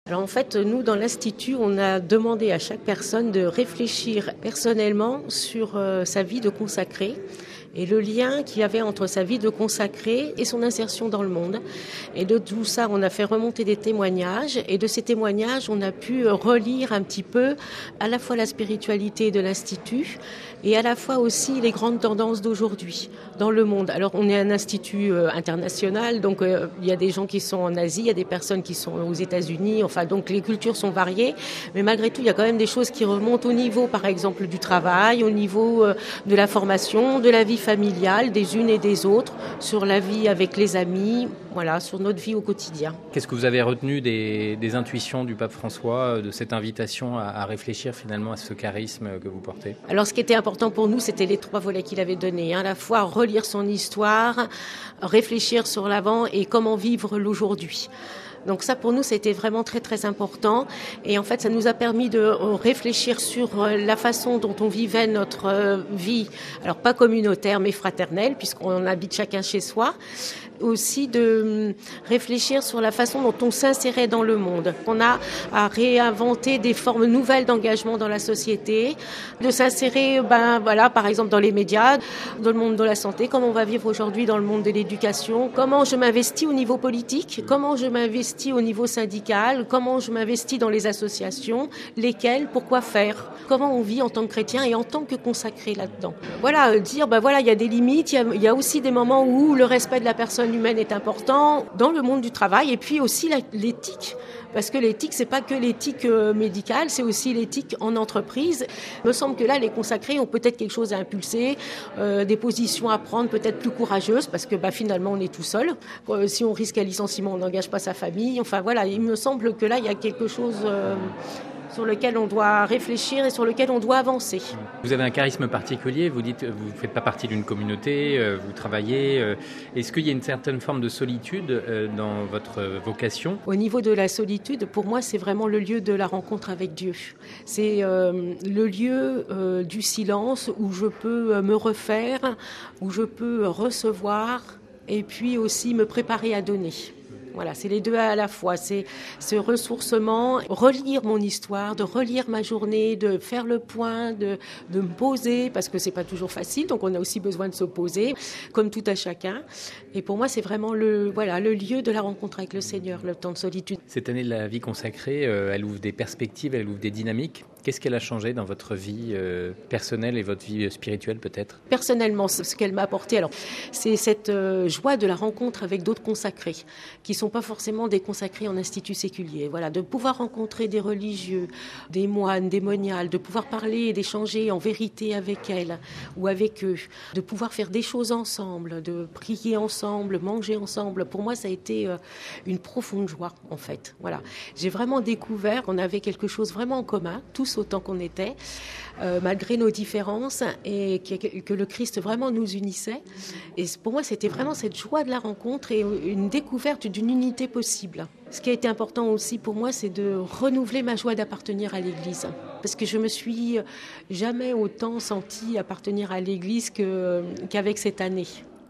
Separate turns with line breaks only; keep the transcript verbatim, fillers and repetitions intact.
Alors en fait, nous, dans l'Institut, on a demandé à chaque personne de réfléchir personnellement sur euh, sa vie de consacré et le lien qu'il y avait entre sa vie de consacré et son insertion dans le monde. Et de tout ça, on a fait remonter des témoignages et de ces témoignages, on a pu relire un petit peu à la fois la spiritualité de l'Institut et à la fois aussi les grandes tendances d'aujourd'hui dans le monde. Alors on est un institut euh, international, donc euh, il y a des gens qui sont en Asie, il y a des personnes qui sont aux États-Unis, enfin donc les cultures sont variées, mais malgré tout il y a quand même des choses qui remontent au niveau par exemple du travail, au niveau euh, de la formation, de la vie familiale des unes et des autres, sur la vie avec les amis, voilà, sur notre vie au quotidien.
Qu'est-ce que vous avez retenu des, des intuitions du pape François, de cette invitation à, à réfléchir finalement à ce charisme que vous portez ?
Alors ce qui était important pour nous, c'était les trois volets qu'il avait donnés, hein, à la fois relire son histoire, réfléchir sur l'avant et comment vivre l'aujourd'hui. Donc ça, pour nous, c'était vraiment très, très important. Et en fait, ça nous a permis de réfléchir sur la façon dont on vivait notre vie, alors pas communautaire, mais fraternelle, puisqu'on habite chacun chez soi. Aussi de réfléchir sur la façon dont on s'insérait dans le monde. On a à réinventer des formes nouvelles d'engagement dans la société, de s'insérer, ben voilà, par exemple dans les médias, dans le monde de la santé, comment on va vivre aujourd'hui dans le monde de l'éducation, comment je m'investis au niveau politique, comment je m'investis au niveau syndical, comment je m'investis dans les associations, lesquelles, pourquoi faire, comment on vit en tant que chrétien et en tant que consacré là-dedans. Voilà, dire, ben voilà, il y a des limites, il y a, il y a aussi des moments où le respect de la personne humaine est important dans le monde du travail et puis aussi la, l'éthique. Parce que l'éthique, c'est pas que l'éthique euh, médicale, c'est aussi l'éthique en entreprise. Il me semble que là, les consacrés ont peut-être quelque chose à impulser, euh, des positions à prendre peut-être plus courageuses, parce que bah, finalement, on est tout seul. Euh, si on risque un licenciement, on n'engage pas sa famille. Enfin voilà, il me semble que là, il y a quelque chose euh, sur lequel on doit réfléchir et sur lequel on doit avancer.
Vous avez un charisme particulier, vous dites vous ne faites pas partie d'une communauté, vous travaillez. Est-ce qu'il y a une certaine forme de solitude dans votre vocation ?
Au niveau de la solitude, pour moi, c'est vraiment le lieu de la rencontre avec Dieu. C'est euh, le lieu euh, du silence où je peux me refaire, où je peux recevoir et puis aussi me préparer à donner. Voilà, c'est les deux à la fois, c'est ce ressourcement, relire mon histoire, de relire ma journée, de faire le point, de, de me poser, parce que c'est pas toujours facile, donc on a aussi besoin de se poser, comme tout à chacun. Et pour moi, c'est vraiment le, voilà, le lieu de la rencontre avec le Seigneur, le temps de solitude.
Cette année de la vie consacrée, euh, elle ouvre des perspectives, elle ouvre des dynamiques. Qu'est-ce qu'elle a changé dans votre vie euh, personnelle et votre vie spirituelle peut-être ?
Personnellement, ce qu'elle m'a apporté, alors, c'est cette euh, joie de la rencontre avec d'autres consacrés, qui ne sont pas forcément des consacrés en institut séculier. Voilà, de pouvoir rencontrer des religieux, des moines, des moniales, de pouvoir parler et d'échanger en vérité avec elles ou avec eux, de pouvoir faire des choses ensemble, de prier ensemble, manger ensemble. Pour moi, ça a été euh, une profonde joie, en fait. Voilà, j'ai vraiment découvert qu'on avait quelque chose vraiment en commun, tous autant qu'on était, euh, malgré nos différences, et que, que le Christ vraiment nous unissait. Et pour moi, c'était vraiment cette joie de la rencontre et une découverte d'une unité possible. Ce qui a été important aussi pour moi, c'est de renouveler ma joie d'appartenir à l'Église. Parce que je me suis jamais autant sentie appartenir à l'Église que, qu'avec cette année.